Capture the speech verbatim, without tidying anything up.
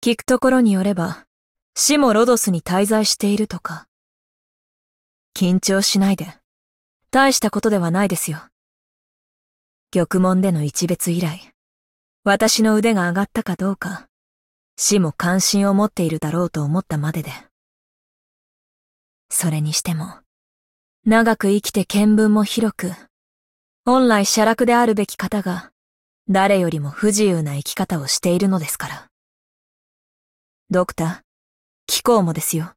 聞くところによれば、死もロドスに滞在しているとか。緊張しないで。大したことではないですよ。玉門での一別以来、私の腕が上がったかどうか、死も関心を持っているだろうと思ったまでで。それにしても、長く生きて見聞も広く、本来写楽であるべき方が、誰よりも不自由な生き方をしているのですから。ドクター、貴公もですよ。